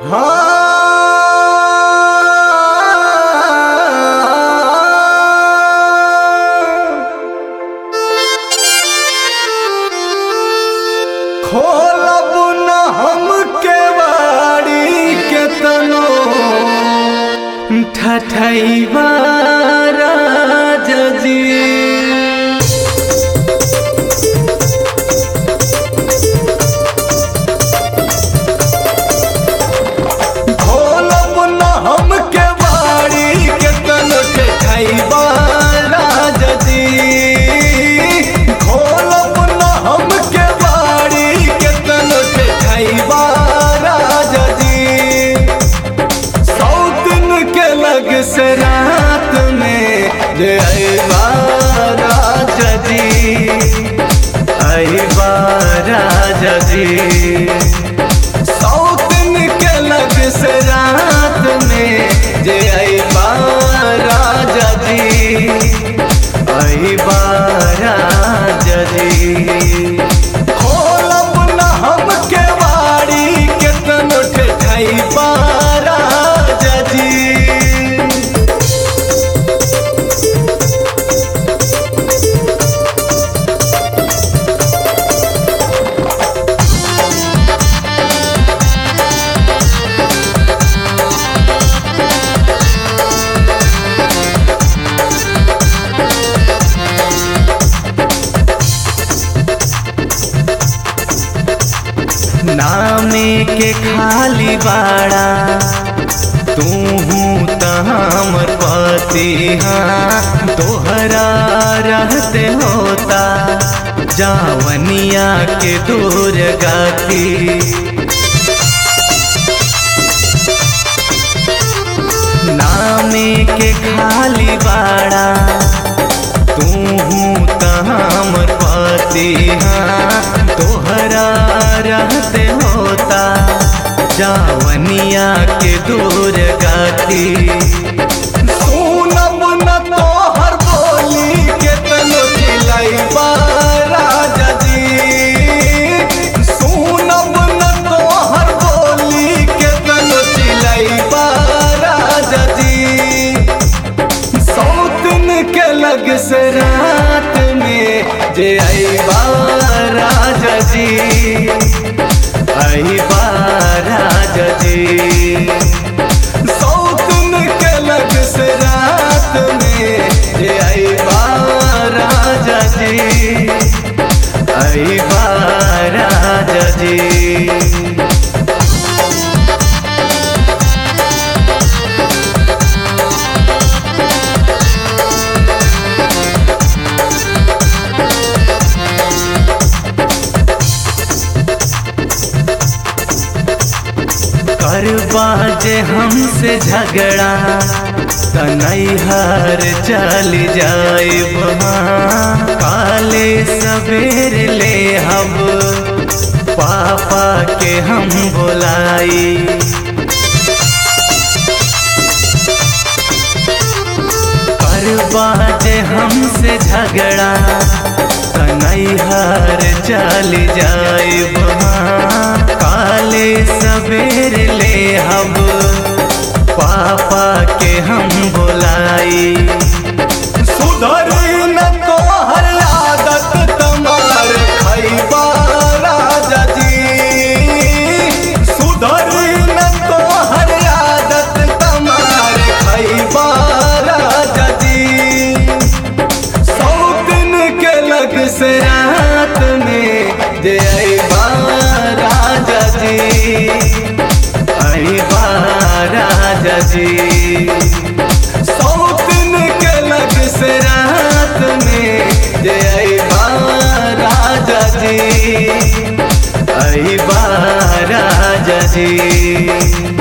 खोलब न हम केवाड़ी के तनो ठठैबा राजा जी। खोलब न हम केवाड़ी के तनो ठठैबा राजा जी। खोलब न हम केवाड़ी के तनो ठठैबा राजा जी। 100 दिन के लग से रात में जे अइबा राजा जी। अइबा राजा जी। 100 दिन के लग से रात में जे अइबा राजा जी। अइबा राजा जी। खोलब न हम केवाड़ी के तनो ठठैबा राजा जी। नामे के खाली बाड़ा तू त हमर पति। हाँ तोहरा रहते होता जावनिया के दूर गाती। नामे के खाली बाड़ा तू त हमर पति। हाँ तोहरा रहते होता जावनिया के दूर गाती। सुनब न तोहर बोली के तनो चिलैबा राजा जी। सुनब न तोहर बोली के तनो चिलैबा राजा जी। 100 दिन के लग से रात में जे अइबा राजा जी। अइबा राजा जी। 100 दिन के लग से रात में जे अइबा राजा जी। अइबा राजा जी। करबा जे हमसे झगड़ा त नैहर चली जाइब। काले सवेर ले हब पापा के हम बुलाई। करबा जे हमसे झगड़ा त नैहर चली जाइब। काले सवेर ले हब पापा के हम बुलाई। सुधर न तोहर आदत तमार खैबा राजा जी। सुधर न तोहर आदत तमार खैबा राजा जी। 100 दिन के लग से रात में जे अइबा राजा जी। अइबा राजा जी। 100 दिन के लग से रात में जे अइबा राजा जी। अइबा राजा जी।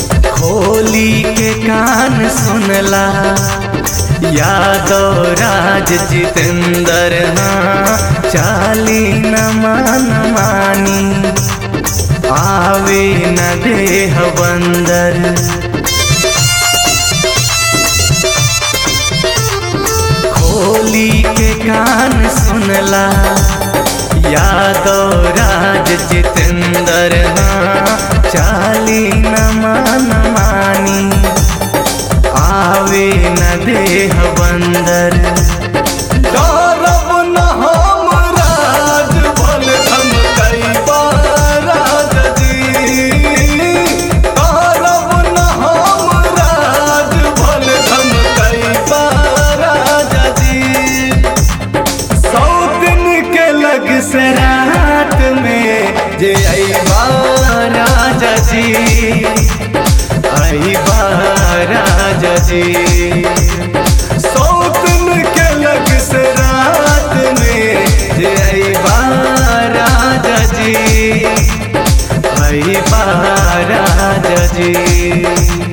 खोली के कान सुनला यादव राज जितेंद्र हाँ चाली न मान मानी आवे न देह बंदर। खोली के कान सुनला यादव राज जितेंद्र हाँ चाली न मान मानी आवे न देह बंदर। डरब न हम राज भल धन कैबा राजा जी, डरब न हम राज भल धन कैबा राजा जी। 100 दिन के लग से रात में जे अइबा राजा जी, अइबा राजा जी। 100 दिन के लग से रात में जे अइबा राजा जी, अइबा राजा जी।